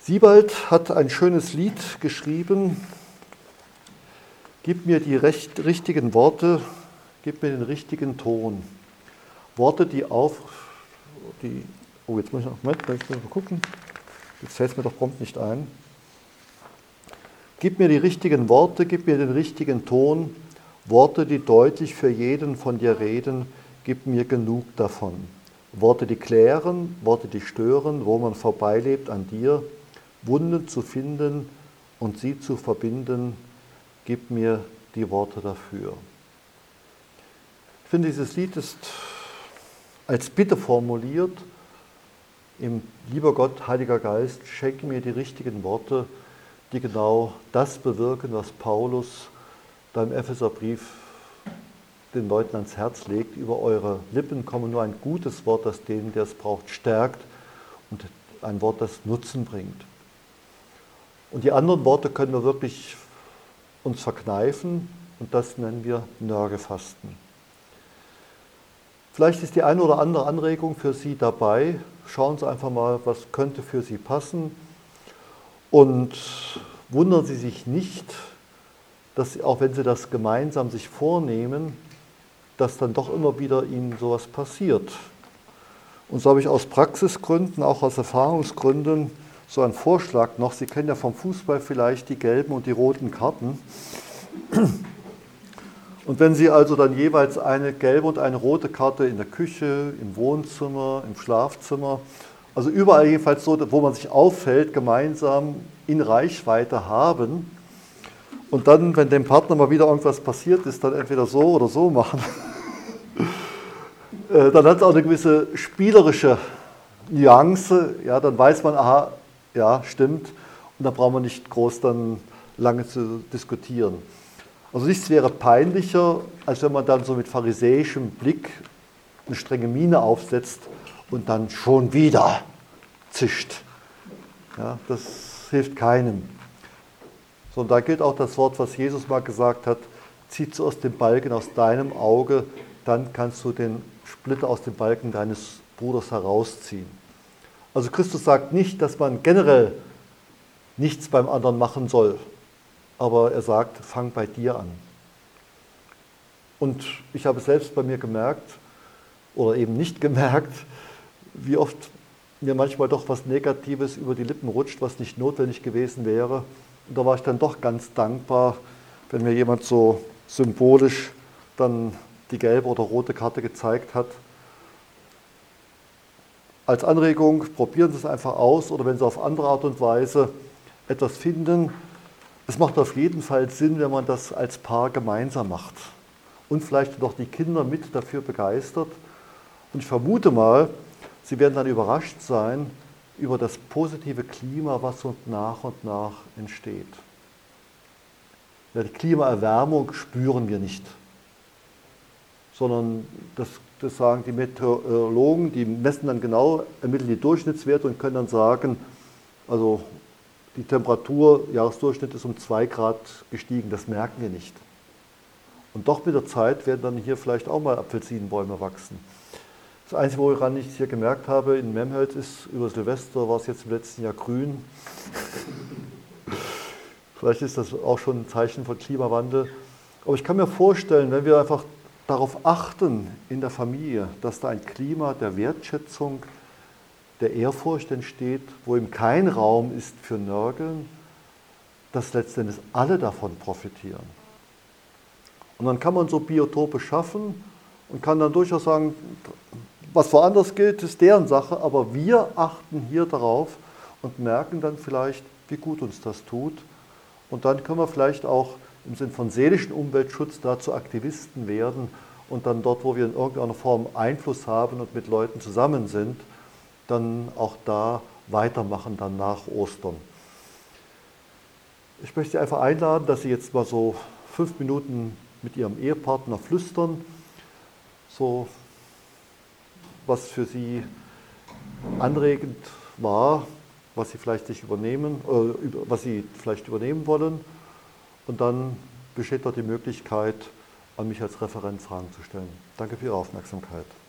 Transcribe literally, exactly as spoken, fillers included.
Siebald hat ein schönes Lied geschrieben. Gib mir die recht, richtigen Worte, gib mir den richtigen Ton. Worte, die auf, die, oh, jetzt muss ich noch, Moment, jetzt muss ich mal gucken. Jetzt fällt es mir doch prompt nicht ein. Gib mir die richtigen Worte, gib mir den richtigen Ton. Worte, die deutlich für jeden von dir reden, gib mir genug davon. Worte, die klären, Worte, die stören, wo man vorbeilebt an dir. Wunden zu finden und sie zu verbinden, gib mir die Worte dafür. Ich finde, dieses Lied ist als Bitte formuliert, im lieber Gott, Heiliger Geist, schenke mir die richtigen Worte, die genau das bewirken, was Paulus da im Epheserbrief den Leuten ans Herz legt. Über eure Lippen komme nur ein gutes Wort, das den, der es braucht, stärkt und ein Wort, das Nutzen bringt. Und die anderen Worte können wir wirklich uns verkneifen und das nennen wir Nörgelfasten. Vielleicht ist die eine oder andere Anregung für Sie dabei. Schauen Sie einfach mal, was könnte für Sie passen. Und wundern Sie sich nicht, dass auch wenn Sie das gemeinsam sich vornehmen, dass dann doch immer wieder Ihnen sowas passiert. Und so habe ich aus Praxisgründen, auch aus Erfahrungsgründen, so einen Vorschlag noch. Sie kennen ja vom Fußball vielleicht die gelben und die roten Karten. Und wenn Sie also dann jeweils eine gelbe und eine rote Karte in der Küche, im Wohnzimmer, im Schlafzimmer, also überall jedenfalls so, wo man sich auffällt, gemeinsam in Reichweite haben und dann, wenn dem Partner mal wieder irgendwas passiert ist, dann entweder so oder so machen, dann hat es auch eine gewisse spielerische Nuance, ja, dann weiß man, aha, ja, stimmt, und da braucht man nicht groß dann lange zu diskutieren. Also nichts wäre peinlicher, als wenn man dann so mit pharisäischem Blick eine strenge Miene aufsetzt und dann schon wieder zischt. Ja, das hilft keinem. Sondern da gilt auch das Wort, was Jesus mal gesagt hat, zieh zuerst den Balken aus deinem Auge, dann kannst du den Splitter aus dem Balken deines Bruders herausziehen. Also Christus sagt nicht, dass man generell nichts beim anderen machen soll, aber er sagt, fang bei dir an. Und ich habe selbst bei mir gemerkt, oder eben nicht gemerkt, wie oft mir manchmal doch was Negatives über die Lippen rutscht, was nicht notwendig gewesen wäre. Und da war ich dann doch ganz dankbar, wenn mir jemand so symbolisch dann die gelbe oder rote Karte gezeigt hat. Als Anregung, probieren Sie es einfach aus oder wenn Sie auf andere Art und Weise etwas finden. Es macht auf jeden Fall Sinn, wenn man das als Paar gemeinsam macht und vielleicht noch die Kinder mit dafür begeistert. Und ich vermute mal, Sie werden dann überrascht sein über das positive Klima, was so nach und nach entsteht. Ja, die Klimaerwärmung spüren wir nicht, sondern das, das sagen die Meteorologen, die messen dann genau, ermitteln die Durchschnittswerte und können dann sagen, also die Temperatur, Jahresdurchschnitt ist um zwei Grad gestiegen, das merken wir nicht. Und doch mit der Zeit werden dann hier vielleicht auch mal Apfelsinenbäume wachsen. Das Einzige, woran ich es hier gemerkt habe, in Memhels ist, über Silvester war es jetzt im letzten Jahr grün. Vielleicht ist das auch schon ein Zeichen von Klimawandel. Aber ich kann mir vorstellen, wenn wir einfach darauf achten in der Familie, dass da ein Klima der Wertschätzung, der Ehrfurcht entsteht, wo eben kein Raum ist für Nörgeln, dass letztendlich alle davon profitieren. Und dann kann man so Biotope schaffen und kann dann durchaus sagen, was woanders gilt, ist deren Sache, aber wir achten hier darauf und merken dann vielleicht, wie gut uns das tut. Und dann können wir vielleicht auch im Sinn von seelischen Umweltschutz dazu Aktivisten werden und dann dort, wo wir in irgendeiner Form Einfluss haben und mit Leuten zusammen sind, dann auch da weitermachen, dann nach Ostern. Ich möchte Sie einfach einladen, dass Sie jetzt mal so fünf Minuten mit Ihrem Ehepartner flüstern, so was für Sie anregend war, was Sie vielleicht sich übernehmen, äh, was Sie vielleicht übernehmen wollen. Und dann besteht dort die Möglichkeit, an mich als Referent Fragen zu stellen. Danke für Ihre Aufmerksamkeit.